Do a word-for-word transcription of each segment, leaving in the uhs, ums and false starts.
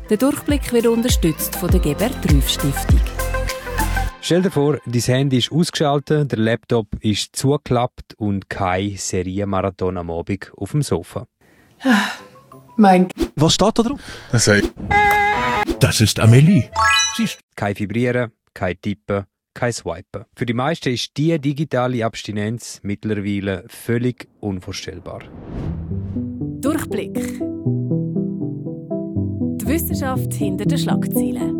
Der Durchblick wird unterstützt von der Gebert-Rüff-Stiftung. Stell dir vor, dein Handy ist ausgeschaltet, der Laptop ist zugeklappt und kein Serienmarathon am Abend auf dem Sofa. Mein Was steht da drauf? Das heißt, das ist Amelie. Sie ist Kein Vibrieren, kein Tippen, kein Swipen. Für die meisten ist diese digitale Abstinenz mittlerweile völlig unvorstellbar. Durchblick. Die Wissenschaft hinter den Schlagzeilen.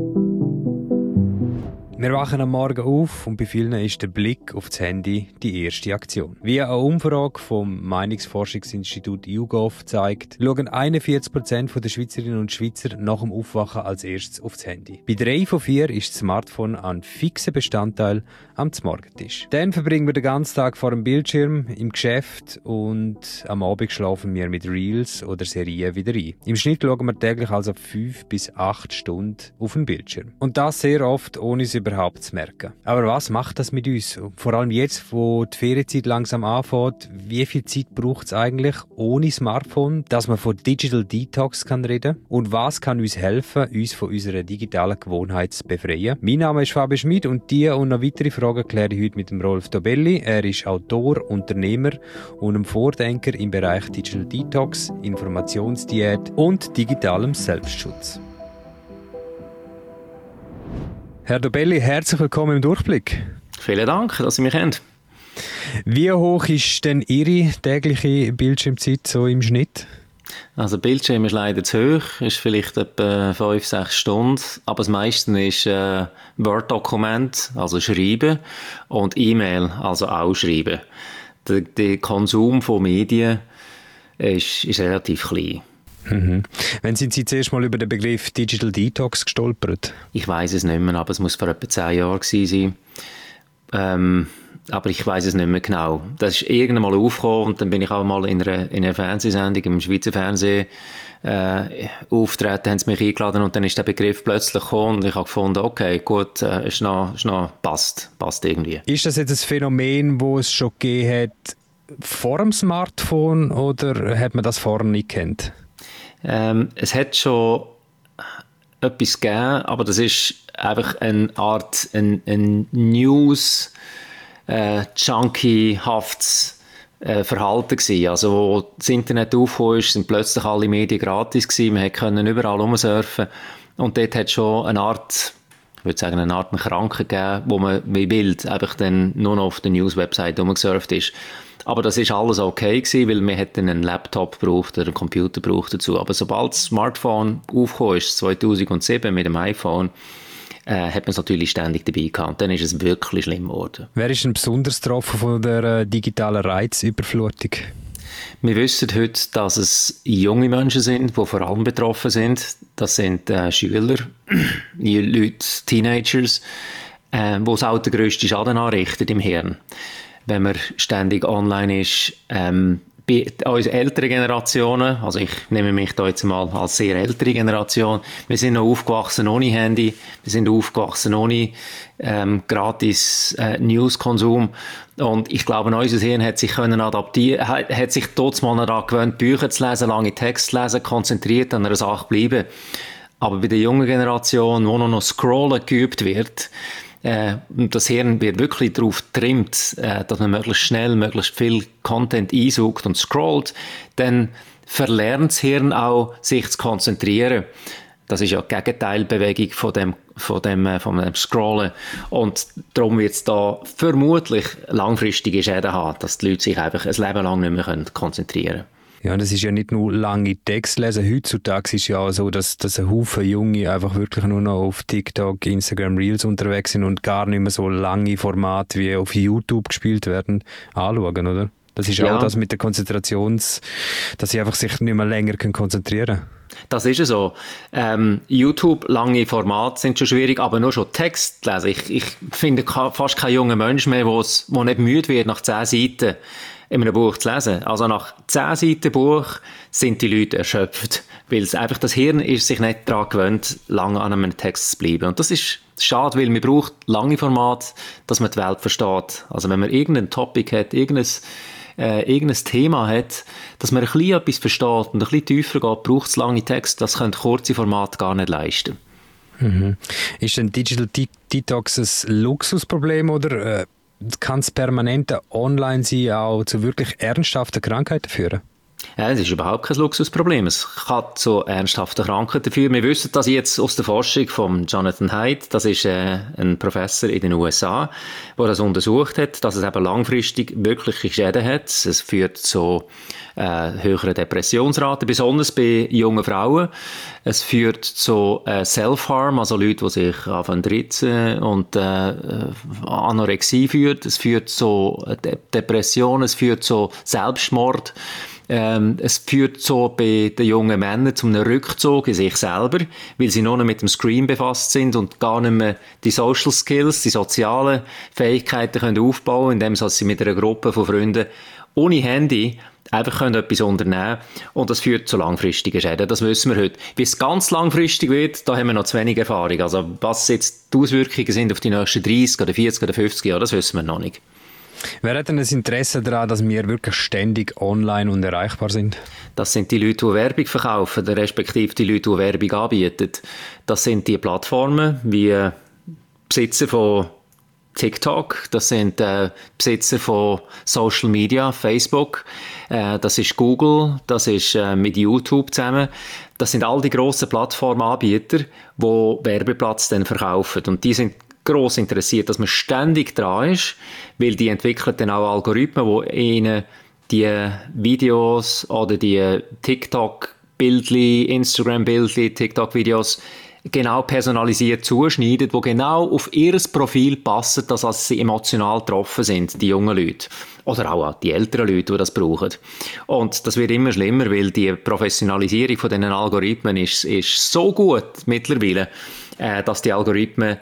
Wir wachen am Morgen auf und bei vielen ist der Blick auf das Handy die erste Aktion. Wie eine Umfrage vom Meinungsforschungsinstitut YouGov zeigt, schauen einundvierzig Prozent der Schweizerinnen und Schweizer nach dem Aufwachen als erstes aufs Handy. Bei drei von vier ist das Smartphone ein fixer Bestandteil am Morgentisch. Dann verbringen wir den ganzen Tag vor dem Bildschirm, im Geschäft und am Abend schlafen wir mit Reels oder Serien wieder ein. Im Schnitt schauen wir täglich also fünf bis acht Stunden auf den Bildschirm. Und das sehr oft, ohne es überhaupt zu merken. Aber was macht das mit uns? Vor allem jetzt, wo die Ferienzeit langsam anfängt, wie viel Zeit braucht es eigentlich ohne Smartphone, dass man von Digital Detox kann reden? Und was kann uns helfen, uns von unserer digitalen Gewohnheit zu befreien? Mein Name ist Fabian Schmid und diese und noch weitere Fragen kläre ich heute mit dem Rolf Dobelli. Er ist Autor, Unternehmer und ein Vordenker im Bereich Digital Detox, Informationsdiät und digitalem Selbstschutz. Herr Dobelli, herzlich willkommen im Durchblick. Vielen Dank, dass Sie mich kennen. Wie hoch ist denn Ihre tägliche Bildschirmzeit so im Schnitt? Also Bildschirm ist leider zu hoch, ist vielleicht etwa fünf, sechs Stunden, aber das meiste ist äh, Word-Dokument, also Schreiben, und E-Mail, also auch Schreiben. Der, der Konsum von Medien ist, ist relativ klein. Mhm. Wann sind Sie zuerst mal über den Begriff Digital Detox gestolpert? Ich weiss es nicht mehr, aber es muss vor etwa zehn Jahren gewesen sein. Ähm, aber ich weiss es nicht mehr genau. Das ist irgendwann mal aufgekommen und dann bin ich auch mal in einer, in einer Fernsehsendung im Schweizer Fernsehen äh, auftreten, haben sie mich eingeladen und dann ist der Begriff plötzlich gekommen und ich habe gefunden, okay, gut, äh, ist noch, ist noch, passt, passt irgendwie. Ist das jetzt ein Phänomen, das es schon gegeben hat vor dem Smartphone oder hat man das vorher nicht gekannt? Ähm, es hat schon etwas gegeben, aber das ist einfach eine Art ein, ein News äh, Junkie-haftes äh, Verhalten gewesen. Also wo das Internet aufgekommen ist, sind plötzlich alle Medien gratis gewesen. Man konnte überall rumsurfen und dort hat es schon eine Art, ich würde sagen, eine Art Kranke gegeben, wo man wie wild einfach dann nur noch auf der News-Website rumgesurft ist. Aber das ist alles okay gewesen, weil wir hätten einen Laptop gebraucht oder einen Computer gebraucht dazu. Aber sobald das Smartphone aufgekommen ist, zweitausendsieben mit dem iPhone, äh, hat man es natürlich ständig dabei gehabt. Und dann ist es wirklich schlimm geworden. Wer ist denn besonders betroffen von der äh, digitalen Reizüberflutung? Wir wissen heute, dass es junge Menschen sind, die vor allem betroffen sind. Das sind äh, Schüler, Leute, Teenagers, äh, wo es auch den grössten Schaden anrichtet im Hirn. Wenn man ständig online ist, ähm, bei unseren älteren Generationen, also ich nehme mich da jetzt mal als sehr ältere Generation, wir sind noch aufgewachsen ohne Handy, wir sind aufgewachsen ohne ähm, gratis äh, News-Konsum und ich glaube, unser Hirn hat sich können adaptieren, hat, hat sich trotz mal daran gewöhnt, Bücher zu lesen, lange Texte zu lesen, konzentriert an einer Sache bleiben. Aber bei der jungen Generation, wo noch Scrollen geübt wird, Äh, das Hirn wird wirklich darauf getrimmt, äh, dass man möglichst schnell, möglichst viel Content einsaugt und scrollt, dann verlernt das Hirn auch, sich zu konzentrieren. Das ist ja die Gegenteilbewegung von dem, von dem, äh, von dem Scrollen. Und darum wird es da vermutlich langfristige Schäden haben, dass die Leute sich einfach ein Leben lang nicht mehr konzentrieren können. Ja, das ist ja nicht nur lange Texte lesen. Heutzutage ist es ja auch so, dass, dass ein Haufen Junge einfach wirklich nur noch auf TikTok, Instagram, Reels unterwegs sind und gar nicht mehr so lange Formate wie auf YouTube gespielt werden, anschauen, oder? Das ist ja auch das mit der Konzentrations... dass sie einfach sich nicht mehr länger konzentrieren können. Das ist so. Ähm, YouTube, lange Formate sind schon schwierig, aber nur schon Text lesen. Ich, ich finde fast kein junger Mensch mehr, der nicht müde wird, nach zehn Seiten in einem Buch zu lesen. Also nach zehn Seiten Buch sind die Leute erschöpft, weil es einfach das Hirn ist sich nicht daran gewöhnt, lange an einem Text zu bleiben. Und das ist schade, weil man braucht lange Formate, dass man die Welt versteht. Also wenn man irgendein Topic hat, irgendein äh, irgendein Thema hat, dass man ein bisschen etwas versteht und ein bisschen tiefer geht, braucht es lange Texte, das können kurze Formate gar nicht leisten. Mhm. Ist ein Digital Detox ein Luxusproblem oder äh, kann es permanent online sein, auch zu wirklich ernsthaften Krankheiten führen? Ja, es ist überhaupt kein Luxusproblem. Es kann zu ernsthaften Krankheiten führen. Wir wissen das jetzt aus der Forschung von Jonathan Haidt. Das ist äh, ein Professor in den U S A, der das untersucht hat, dass es eben langfristig wirkliche Schäden hat. Es führt zu äh, höheren Depressionsraten, besonders bei jungen Frauen. Es führt zu äh, Self-Harm, also Leute, die sich anfangen zu ritzen und äh, Anorexie führt. Es führt zu De- Depressionen, es führt zu Selbstmord. Ähm, es führt so bei den jungen Männern zu einem Rückzug in sich selber, weil sie nur noch mit dem Screen befasst sind und gar nicht mehr die Social Skills, die sozialen Fähigkeiten können aufbauen, indem sie mit einer Gruppe von Freunden ohne Handy einfach können etwas unternehmen, und das führt zu langfristigen Schäden. Das wissen wir heute. Wie es ganz langfristig wird, da haben wir noch zu wenig Erfahrung. Also was jetzt die Auswirkungen sind auf die nächsten dreißig oder vierzig oder fünfzig Jahre, das wissen wir noch nicht. Wer hat denn ein Interesse daran, dass wir wirklich ständig online und erreichbar sind? Das sind die Leute, die Werbung verkaufen, respektive die Leute, die Werbung anbieten. Das sind die Plattformen wie Besitzer von TikTok, das sind äh, Besitzer von Social Media, Facebook, äh, das ist Google, das ist äh, mit YouTube zusammen. Das sind all die grossen Plattformanbieter, die Werbeplatz dann verkaufen. Und die sind gross interessiert, dass man ständig dran ist, weil die entwickeln dann auch Algorithmen, die ihnen die Videos oder die TikTok-Bildli, Instagram-Bildli, TikTok-Videos genau personalisiert zuschneiden, die genau auf ihr Profil passen, dass also sie emotional getroffen sind, die jungen Leute. Oder auch die älteren Leute, die das brauchen. Und das wird immer schlimmer, weil die Professionalisierung von diesen Algorithmen ist, ist so gut mittlerweile, äh, dass die Algorithmen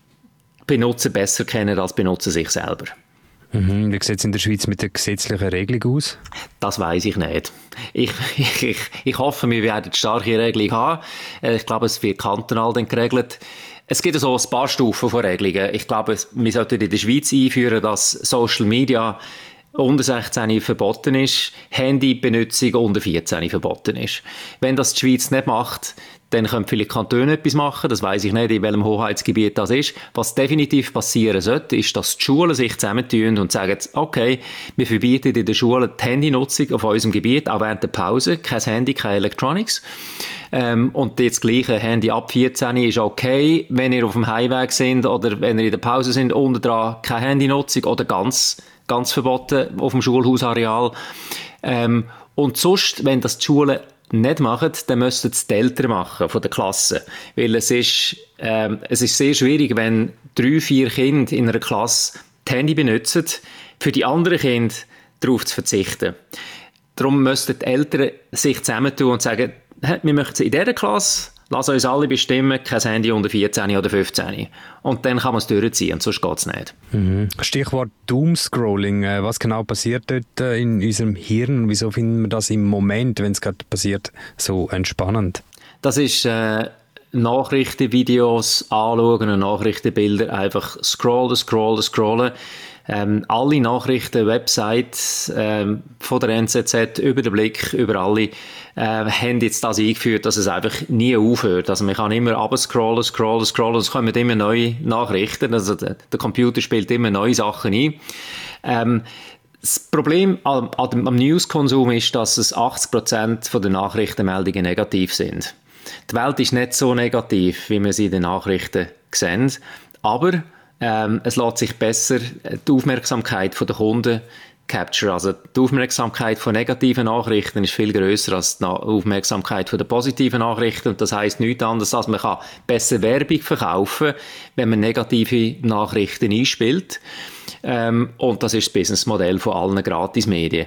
Benutzer besser kennen als Benutzer sich selber. Mhm. Wie sieht es in der Schweiz mit der gesetzlichen Regelung aus? Das weiss ich nicht. Ich, ich, ich, ich hoffe, wir werden eine starke Regelung haben. Ich glaube, es wird kantonal dann geregelt. Es gibt so ein paar Stufen von Regelungen. Ich glaube, wir sollten in der Schweiz einführen, dass Social Media unter sechzehn verboten ist, Handybenutzung unter vierzehn verboten ist. Wenn das die Schweiz nicht macht, dann können vielleicht Kantone etwas machen, das weiss ich nicht, in welchem Hoheitsgebiet das ist. Was definitiv passieren sollte, ist, dass die Schulen sich zusammentun und sagen, okay, wir verbieten in der Schule die Handynutzung auf unserem Gebiet, auch während der Pause, kein Handy, keine Electronics. Ähm, und das gleiche Handy ab vierzehn ist okay, wenn ihr auf dem Heimweg sind oder wenn ihr in der Pause sind, unten dran keine Handynutzung oder ganz, ganz verboten auf dem Schulhausareal. Ähm, und sonst, wenn das die Schulen nicht machen, dann müssten es die Eltern machen von der Klasse. Weil es ist, ähm, es ist sehr schwierig, wenn drei, vier Kinder in einer Klasse das Handy benutzen, für die anderen Kinder darauf zu verzichten. Darum müssten die Eltern sich zusammentun und sagen, wir möchten in dieser Klasse, lassen uns alle bestimmen, kein Handy unter vierzehn oder fünfzehn. Und dann kann man es durchziehen, sonst geht es nicht. Mhm. Stichwort Doomscrolling. Was genau passiert dort in unserem Hirn? Wieso finden wir das im Moment, wenn es gerade passiert, so entspannend? Das ist äh, Nachrichtenvideos anschauen und Nachrichtenbilder einfach scrollen, scrollen, scrollen. Ähm, alle Nachrichten, Websites ähm, von der N Z Z, über den Blick, über alle, äh, haben jetzt das eingeführt, dass es einfach nie aufhört. Also man kann immer runterscrollen, scrollen, scrollen, es kommen immer neue Nachrichten, also der, der Computer spielt immer neue Sachen ein. Ähm, das Problem am, am Newskonsum ist, dass es achtzig Prozent der Nachrichtenmeldungen negativ sind. Die Welt ist nicht so negativ, wie wir sie in den Nachrichten sehen, aber Ähm, es lässt sich besser die Aufmerksamkeit der Kunden capture. Also die Aufmerksamkeit von negativen Nachrichten ist viel grösser als die Aufmerksamkeit von den positiven Nachrichten. Und das heisst nichts anderes, als man kann besser Werbung verkaufen, wenn man negative Nachrichten einspielt. Ähm, und das ist das Businessmodell von allen Gratismedien.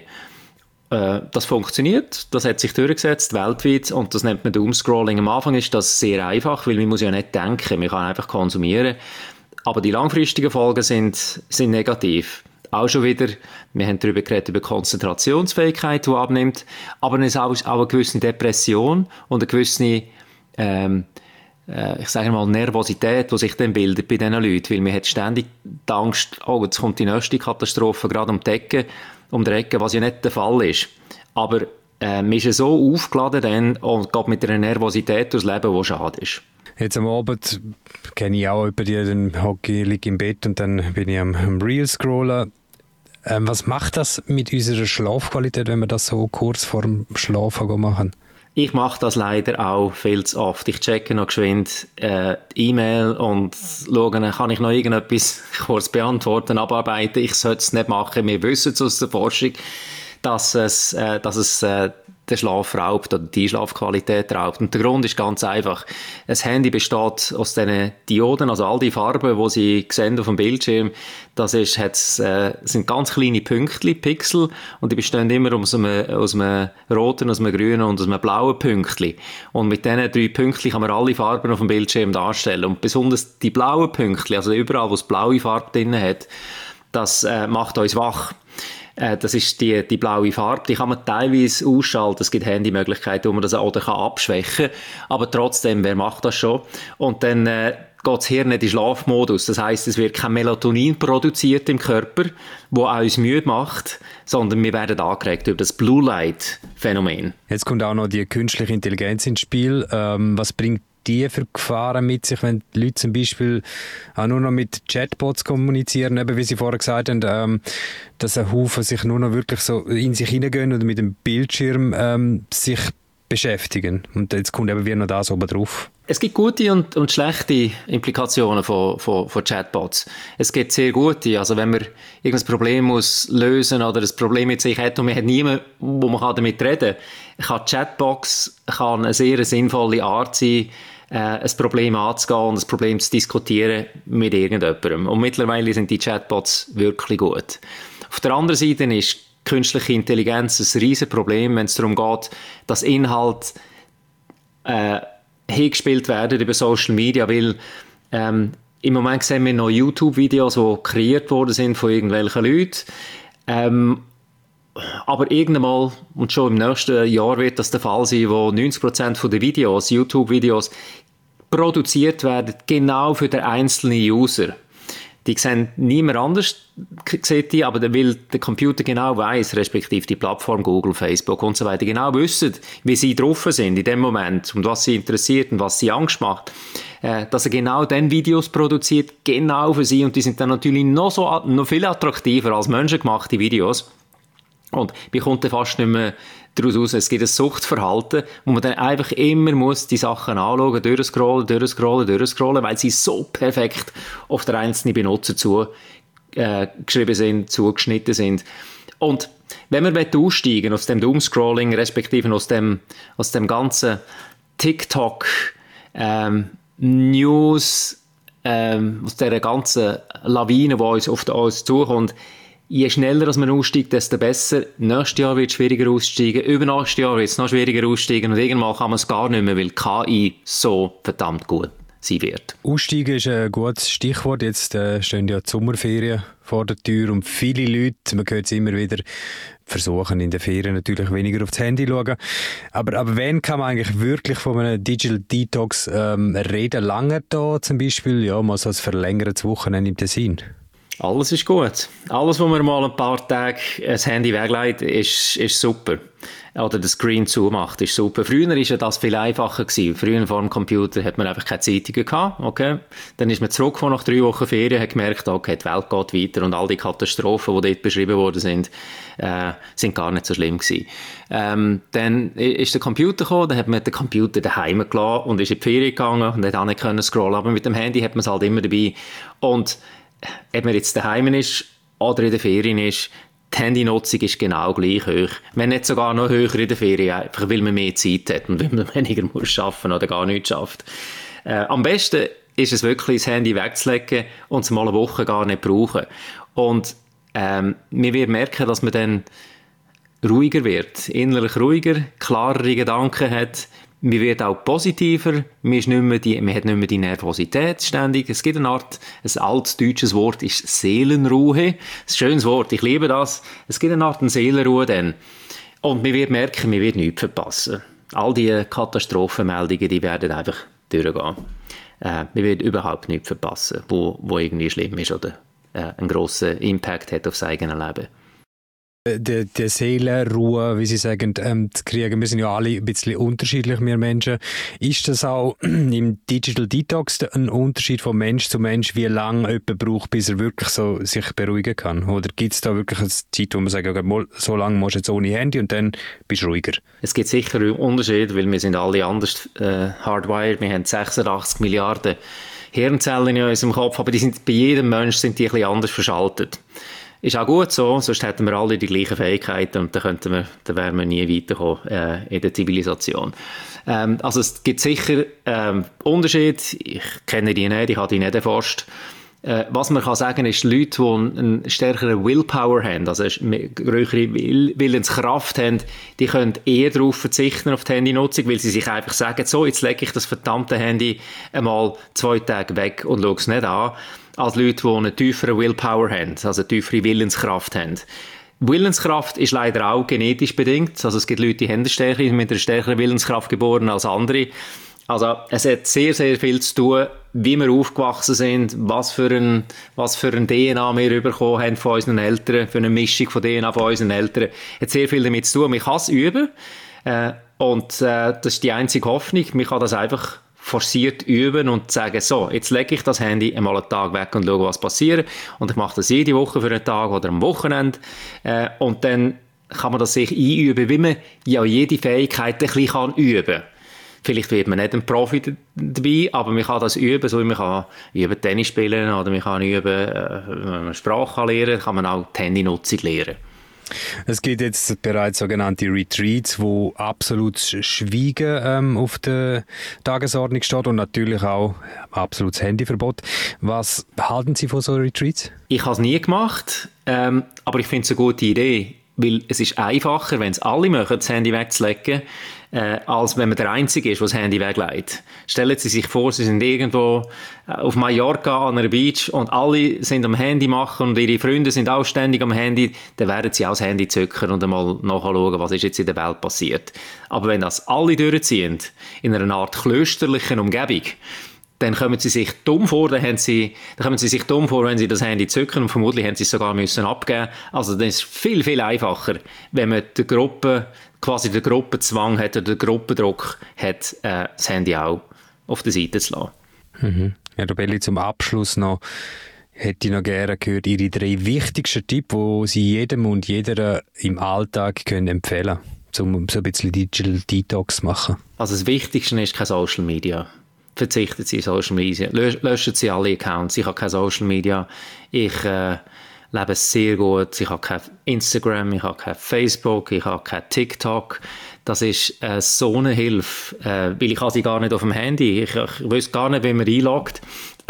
Äh, das funktioniert, das hat sich durchgesetzt weltweit und das nennt man Doomscrolling. Am Anfang ist das sehr einfach, weil man muss ja nicht denken, man kann einfach konsumieren. Aber die langfristigen Folgen sind, sind negativ. Auch schon wieder, wir haben darüber geredet, über Konzentrationsfähigkeit, die abnimmt, aber es ist auch, auch eine gewisse Depression und eine gewisse ähm, ich sage mal, Nervosität, die sich dann bildet bei diesen Leuten, weil man hat ständig die Angst, oh, jetzt kommt die nächste Katastrophe gerade um die Ecke, um die Ecke, was ja nicht der Fall ist. Aber äh, man ist ja so aufgeladen dann und geht mit einer Nervosität durchs Leben, die schade ist. Jetzt am Abend kenne ich auch über die, den Hockey, liege im Bett und dann bin ich am, am Reel scrollen. Ähm, was macht das mit unserer Schlafqualität, wenn wir das so kurz vor dem Schlafen machen? Ich mache das leider auch viel zu oft. Ich checke noch geschwind äh, die E-Mail und schaue, kann ich noch irgendetwas kurz beantworten, abarbeiten. Ich sollte es nicht machen. Wir wissen es aus der Forschung, dass es, äh, dass es äh, den Schlaf raubt oder die Schlafqualität raubt. Und der Grund ist ganz einfach. Ein Handy besteht aus diesen Dioden, also all die Farben, die Sie sehen auf dem Bildschirm, das ist, hat's, äh, sind ganz kleine Pünktchen, Pixel, und die bestehen immer aus einem, aus einem roten, aus einem grünen und aus einem blauen Pünktchen. Und mit diesen drei Pünktchen kann man alle Farben auf dem Bildschirm darstellen. Und besonders die blauen Pünktchen, also überall, wo es blaue Farbe drin hat, das äh, macht uns wach. Das ist die, die blaue Farbe, die kann man teilweise ausschalten. Es gibt Handymöglichkeiten, wo man das oder kann abschwächen kann. Aber trotzdem, wer macht das schon? Und dann äh, geht das Hirn in den Schlafmodus. Das heisst, es wird kein Melatonin produziert im Körper, das uns müde macht, sondern wir werden angeregt über das Blue Light Phänomen. Jetzt kommt auch noch die künstliche Intelligenz ins Spiel. Ähm, was bringt die für Gefahren mit sich, wenn die Leute zum Beispiel auch nur noch mit Chatbots kommunizieren, eben wie Sie vorher gesagt haben, ähm, dass ein Haufen sich nur noch wirklich so in sich hineingehen und mit dem Bildschirm ähm, sich beschäftigen. Und jetzt kommt eben wieder noch das oben drauf. Es gibt gute und, und schlechte Implikationen von, von, von Chatbots. Es gibt sehr gute, also wenn man irgendein Problem muss lösen oder ein Problem mit sich hat und man hat niemanden, wo man damit reden kann, kann Chatbox kann eine sehr sinnvolle Art sein, äh, ein Problem anzugehen und ein Problem zu diskutieren mit irgendjemandem. Und mittlerweile sind die Chatbots wirklich gut. Auf der anderen Seite ist künstliche Intelligenz ein riesen Problem, wenn es darum geht, dass Inhalt äh, hergespielt werden über Social Media, weil ähm, im Moment sehen wir noch YouTube-Videos, die kreiert worden sind von irgendwelchen Leuten. Ähm, aber irgendwann mal, und schon im nächsten Jahr wird das der Fall sein, wo neunzig Prozent der Videos, YouTube-Videos, produziert werden, genau für den einzelnen User. Die sehen niemand anders, sieht die, aber weil der Computer genau weiss, respektive die Plattform Google, Facebook und so weiter, genau wissen, wie sie drauf sind in dem Moment und was sie interessiert und was sie Angst macht, äh, dass er genau dann Videos produziert, genau für sie, und die sind dann natürlich noch, so, noch viel attraktiver als menschengemachte Videos. Und man kommt dann fast nicht mehr daraus raus. Es gibt ein Suchtverhalten, wo man dann einfach immer muss die Sachen anschauen, durchscrollen, durchscrollen, durchscrollen, weil sie so perfekt auf den einzelnen Benutzer zu, äh, geschrieben sind, zugeschnitten sind. Und wenn man aussteigen aus dem Doomscrolling, respektive aus dem, aus dem ganzen TikTok, ähm, News, ähm, aus dieser ganzen Lawine, die uns auf uns zukommt, je schneller als man aussteigt, desto besser. Nächstes Jahr wird es schwieriger aussteigen, übernächstes Jahr wird es noch schwieriger aussteigen und irgendwann kann man es gar nicht mehr, weil K I so verdammt gut sein wird. Aussteigen ist ein gutes Stichwort. Jetzt äh, stehen ja die Sommerferien vor der Tür und viele Leute, man hört es immer wieder, versuchen in den Ferien natürlich weniger aufs Handy zu schauen. Aber, aber wann kann man eigentlich wirklich von einem Digital Detox ähm, reden? Lange da zum Beispiel, ja, mal so ein verlängertes Wochenende im Tessin? Alles ist gut. Alles, wo man mal ein paar Tage das Handy weglegt, ist, ist super. Oder das Screen zumacht, ist super. Früher war ja das viel einfacher gewesen. Früher vor dem Computer hat man einfach keine Zeitungen gehabt, okay? Dann ist man zurückgekommen nach drei Wochen Ferien, hat gemerkt, okay, die Welt geht weiter und all die Katastrophen, die dort beschrieben worden sind, äh, sind gar nicht so schlimm gewesen. Ähm, dann ist der Computer gekommen, dann hat man den Computer daheim gelassen und ist in die Ferien gegangen und hat auch nicht können scrollen. Aber mit dem Handy hat man es halt immer dabei. Und ob man jetzt daheim ist oder in der Ferien ist, die Handynutzung ist genau gleich hoch. Wenn nicht sogar noch höher in der Ferien, einfach weil man mehr Zeit hat und weil man weniger muss arbeiten oder gar nichts schafft. Äh, am besten ist es wirklich, das Handy wegzulegen und es mal eine Woche gar nicht brauchen. Und ähm, man wird merken, dass man dann ruhiger wird, innerlich ruhiger, klarere Gedanken hat. Man wird auch positiver, man, ist nicht mehr die, man hat nicht mehr die Nervosität ständig. Es gibt eine Art, ein altes deutsches Wort ist Seelenruhe. Ein schönes Wort, ich liebe das. Es gibt eine Art Seelenruhe dann. Und man wird merken, man wird nichts verpassen. All die Katastrophenmeldungen, die werden einfach durchgehen. Äh, wir werden überhaupt nichts verpassen, wo, wo irgendwie schlimm ist oder äh, einen grossen Impact hat auf das eigene Leben. Die, die Seelenruhe, wie Sie sagen, ähm, zu kriegen. Wir sind ja alle ein bisschen unterschiedlich, wir Menschen. Ist das auch im Digital Detox ein Unterschied von Mensch zu Mensch, wie lange jemand braucht, bis er wirklich so sich beruhigen kann? Oder gibt es da wirklich eine Zeit, wo man sagt, okay, so lange musst du jetzt ohne Handy und dann bist du ruhiger? Es gibt sicher einen Unterschied, weil wir sind alle anders äh, hardwired. Wir haben sechsundachtzig Milliarden Hirnzellen in unserem Kopf, aber die sind, bei jedem Mensch sind die ein bisschen anders verschaltet. Ist auch gut so, sonst hätten wir alle die gleichen Fähigkeiten und dann, könnten wir, dann wären wir nie weiterkommen äh, in der Zivilisation. Ähm, also es gibt sicher ähm, Unterschiede, ich kenne die nicht, ich habe die nicht erforscht. Äh, was man kann sagen ist, Leute, die einen stärkeren Willpower haben, also eine größere Will- Willenskraft haben, die können eher darauf verzichten, auf die Handynutzung, weil sie sich einfach sagen, so, jetzt lege ich das verdammte Handy einmal zwei Tage weg und schaue es nicht an, als Leute, die eine tiefere Willpower haben, also eine tiefere Willenskraft haben. Willenskraft ist leider auch genetisch bedingt, also es gibt Leute, die haben eine stärkere, mit einer stärkeren Willenskraft geboren als andere. Also es hat sehr, sehr viel zu tun, wie wir aufgewachsen sind, was für ein, was für ein D N A wir bekommen haben von unseren Eltern, für eine Mischung von D N A von unseren Eltern. Es hat sehr viel damit zu tun. Man kann es üben äh, und äh, das ist die einzige Hoffnung. Man kann das einfach forciert üben und sagen, so, jetzt lege ich das Handy einmal einen Tag weg und schaue, was passiert. Und ich mache das jede Woche für einen Tag oder am Wochenende. Äh, und dann kann man das sich einüben, wie man ja jede Fähigkeit ein bisschen kann üben kann. Vielleicht wird man nicht ein Profi dabei, aber man kann das üben, so wie man kann üben Tennis spielen oder man kann üben, äh, wenn man Sprache lernen kann, kann man auch die Handynutzung lernen. Es gibt jetzt bereits sogenannte Retreats, wo absolutes Schweigen ähm, auf der Tagesordnung steht und natürlich auch absolutes Handyverbot. Was halten Sie von so Retreats? Ich habe es nie gemacht, ähm, aber ich finde es eine gute Idee, weil es ist einfacher, wenn es alle machen, das Handy wegzulegen, äh, als wenn man der Einzige ist, der das Handy weglegt. Stellen Sie sich vor, Sie sind irgendwo auf Mallorca an einer Beach und alle sind am Handy machen und Ihre Freunde sind auch ständig am Handy, dann werden Sie auch das Handy zücken und einmal nachschauen, was ist jetzt in der Welt passiert. Aber wenn das alle durchziehen, in einer Art klösterlichen Umgebung, dann kommen sie sich dumm vor, dann, haben sie, dann kommen sie sich dumm vor, wenn sie das Handy zücken und vermutlich haben sie es sogar müssen abgeben. Also dann ist es viel, viel einfacher, wenn man die Gruppe, quasi den Gruppenzwang hat oder den Gruppendruck hat, äh, das Handy auch auf der Seite zu lassen. Mhm. Herr Dobelli, zum Abschluss noch, hätte ich noch gerne gehört, Ihre drei wichtigsten Tipps, die Sie jedem und jeder im Alltag können empfehlen können, um so ein bisschen Digital Detox zu machen. Also das Wichtigste ist kein Social Media. Verzichten Sie Social Media, löschen Sie alle Accounts. Ich habe kein Social Media, ich äh, lebe sehr gut, ich habe kein Instagram, ich habe kein Facebook, ich habe kein TikTok. Das ist äh, so eine Hilfe, äh, weil ich habe sie gar nicht auf dem Handy. Ich, ich weiß gar nicht, wie man einloggt.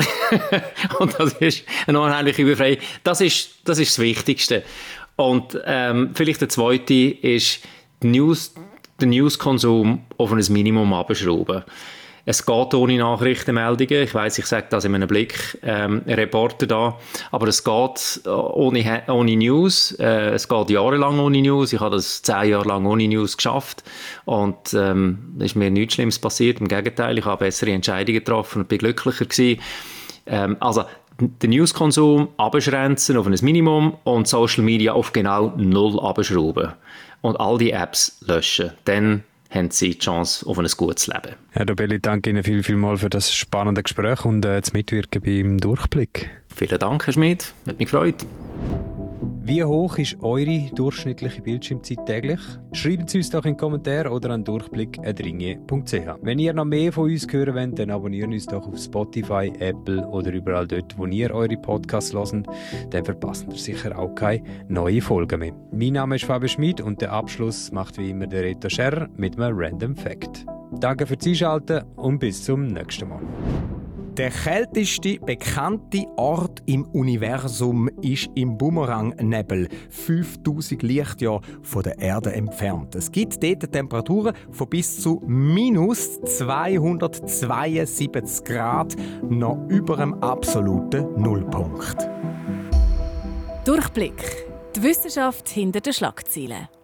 Und das ist eine unheimliche Befreiung. Das ist, das ist das Wichtigste. Und ähm, vielleicht der zweite ist, die News, den Newskonsum auf ein Minimum abschrauben. Es geht ohne Nachrichtenmeldungen. Ich weiss, ich sage das in einem Blick, ähm, ein Reporter da. Aber es geht ohne, ohne News. Äh, es geht jahrelang ohne News. Ich habe das zehn Jahre lang ohne News geschafft. Und ähm, es ist mir nichts Schlimmes passiert. Im Gegenteil, ich habe bessere Entscheidungen getroffen und bin glücklicher gewesen. Ähm, also, den Newskonsum abschränzen auf ein Minimum und Social Media auf genau null abschrauben. Und all die Apps löschen. Dann haben Sie die Chance auf ein gutes Leben. Herr Dobelli, danke Ihnen viel, viel mal für das spannende Gespräch und äh, das Mitwirken beim Durchblick. Vielen Dank, Herr Schmid. Hat mich gefreut. Wie hoch ist eure durchschnittliche Bildschirmzeit täglich? Schreiben Sie uns doch in den Kommentaren oder an durchblick at ringier punkt c h. Wenn ihr noch mehr von uns hören wollt, dann abonniert uns doch auf Spotify, Apple oder überall dort, wo ihr eure Podcasts hört. Dann verpasst ihr sicher auch keine neuen Folgen mehr. Mein Name ist Fabian Schmid und den Abschluss macht wie immer der Reto Scherrer mit einem Random Fact. Danke fürs Einschalten und bis zum nächsten Mal. Der kälteste bekannte Ort im Universum ist im Bumerang-Nebel, fünftausend Lichtjahre von der Erde entfernt. Es gibt dort Temperaturen von bis zu minus zweihundertzweiundsiebzig Grad, noch über dem absoluten Nullpunkt. Durchblick. Die Wissenschaft hinter den Schlagzeilen.